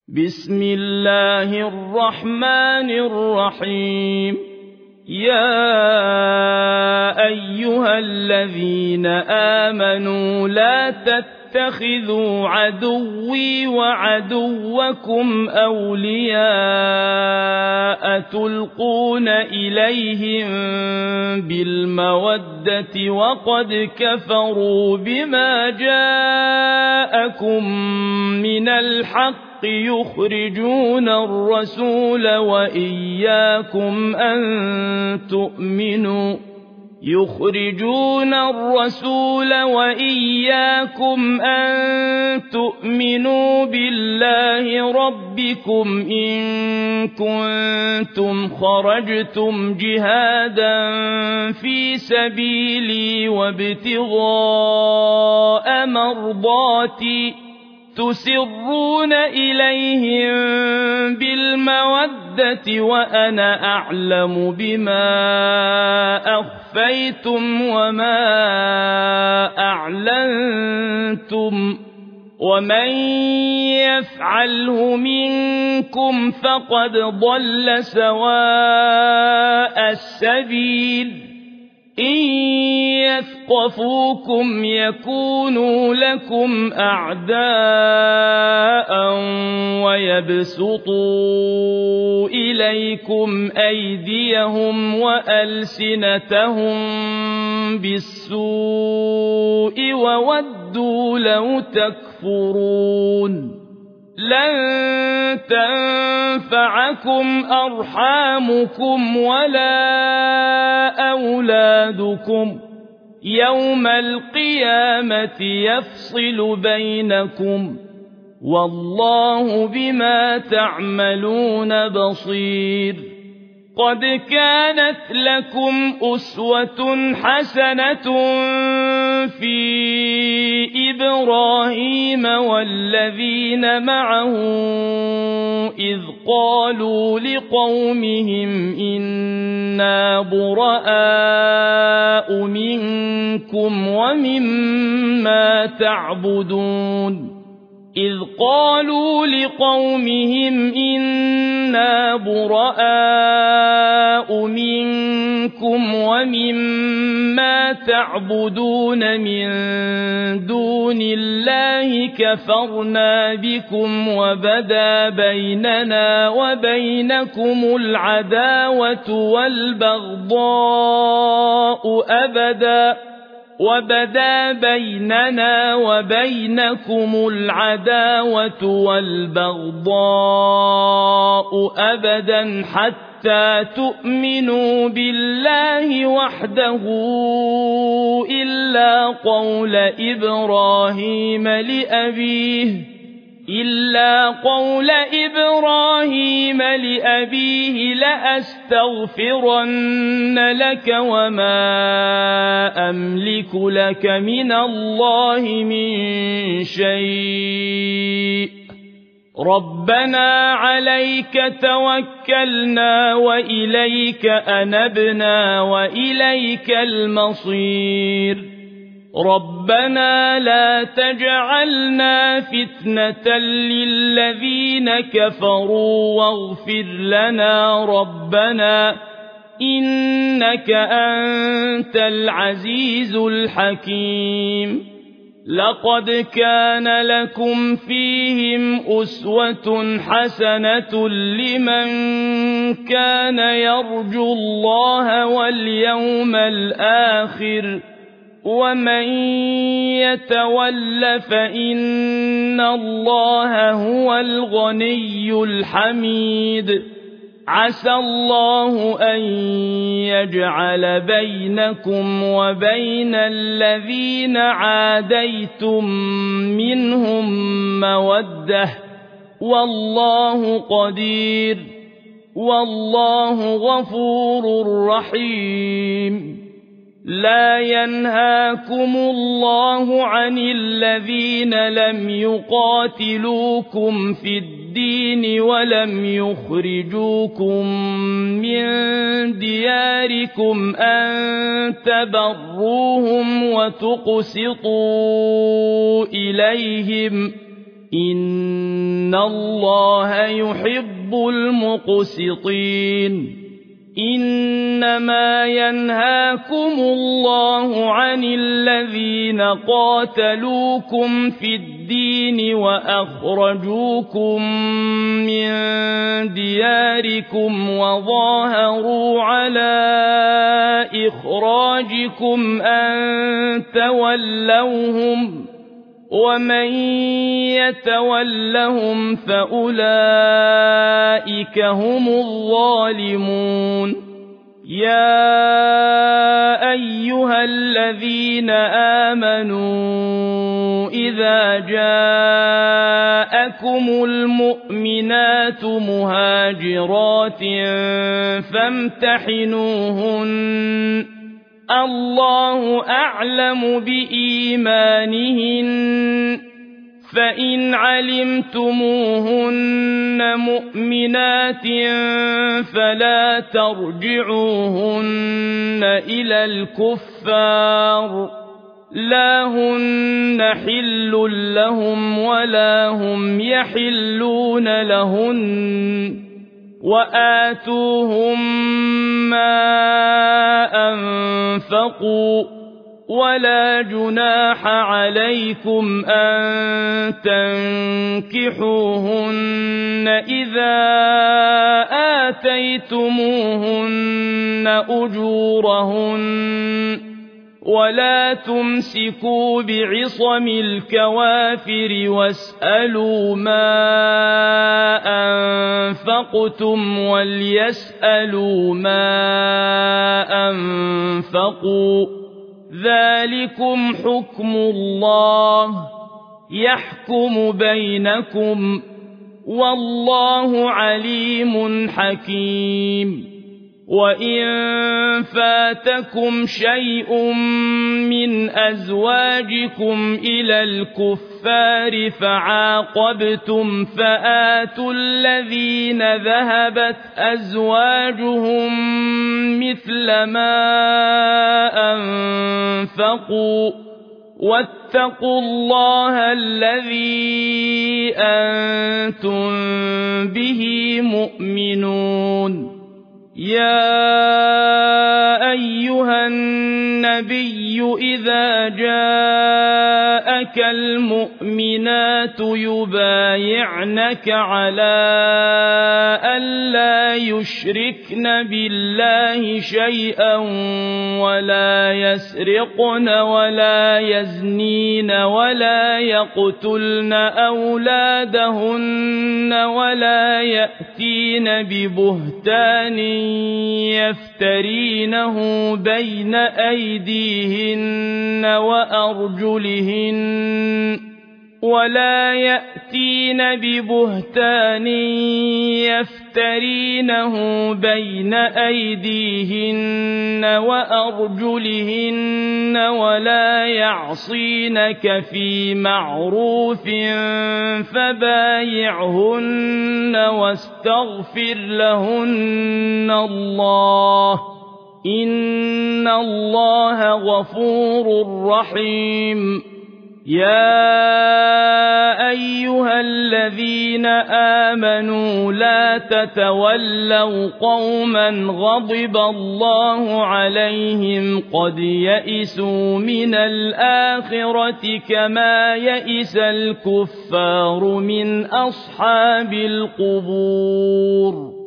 بسم الله الرحمن الرحيم يا أيها الذين آمنوا لا تتخذوا عدوي وعدوكم أولياء تلقون إليهم بالمودة وقد كفروا بما جاءكم من الحق يخرجون الرسول وإياكم أن تؤمنوا بالله ربكم إن كنتم خرجتم جهادا في سبيلي وابتغاء مرضاتي تسرون إليهم بالمودة وأنا أعلم بما أخفيتم وما أعلنتم ومن يفعله منكم فقد ضل سواء السبيل إن يثقفوكم يكونوا لكم أعداء ويبسطوا إليكم أيديهم وألسنتهم بالسوء وودوا لو تكفرون لن تنفعكم أرحامكم ولا أولادكم يوم القيامة يفصل بينكم والله بما تعملون بصير قد كانت لكم أسوة حسنة في إبراهيم والذين معه إذ قالوا لقومهم إنا براء منكم ومما تعبدون من دون الله كفرنا بكم وبدا بيننا وبينكم العداوة والبغضاء أبدا حتى تؤمنوا بالله وحده إلا قول إبراهيم لأبيه لأستغفرن لك وما أملك لك من الله من شيء ربنا عليك توكلنا وإليك أنبنا وإليك المصير ربنا لا تجعلنا فتنة للذين كفروا واغفر لنا ربنا إنك أنت العزيز الحكيم لقد كان لكم فيهم أسوة حسنة لمن كان يرجو الله واليوم الآخر ومن يتول فإن الله هو الغني الحميد عسى الله أن يجعل بينكم وبين الذين عاديتم منهم مودة والله قدير والله غفور رحيم لا ينهاكم الله عن الذين لم يقاتلوكم في الدين ولم يخرجوكم من دياركم أن تبروهم وتقسطوا إليهم إن الله يحب المقسطين إنما ينهاكم الله عن الذين قاتلوكم في الدين وأخرجوكم من دياركم وظاهروا على إخراجكم أن تولوهم ومن يتولهم فأولئك هم الظالمون يا أيها الذين آمنوا إذا جاءكم المؤمنات مهاجرات فامتحنوهن الله أعلم بإيمانهن فإن علمتموهن مؤمنات فلا ترجعوهن إلى الكفار لا هن حل لهم ولا هم يحلون لهن وآتوهم ما أنفقوا ولا جناح عليكم أن تنكحوهن إذا آتيتموهن أجورهن ولا تمسكوا بعصم الكوافر واسألوا ما أنفقتم وليسألوا ما أنفقوا ذلكم حكم الله يحكم بينكم والله عليم حكيم وإن فاتكم شيء من أزواجكم إلى الكفار فعاقبتم فآتوا الذين ذهبت أزواجهم مثل ما أنفقوا واتقوا الله الذي أنتم به مؤمنون يا أيها النبي إذا جاءك المؤمنات يبايعنك على ألا يشركن بالله شيئا ولا يسرقن ولا يزنين ولا يقتلن أولادهن ولا يأتين ببهتان يفترينه بين أيديهن وأرجلهن ولا يأتين ببهتان يفترينه بين أيديهن وأرجلهن ولا يعصينك في معروف فبايعهن واستغفر لهن الله إن الله غفور رحيم يا أيها الذين آمنوا لا تتولوا قوما غضب الله عليهم قد يئسوا من الآخرة كما يئس الكفار من أصحاب القبور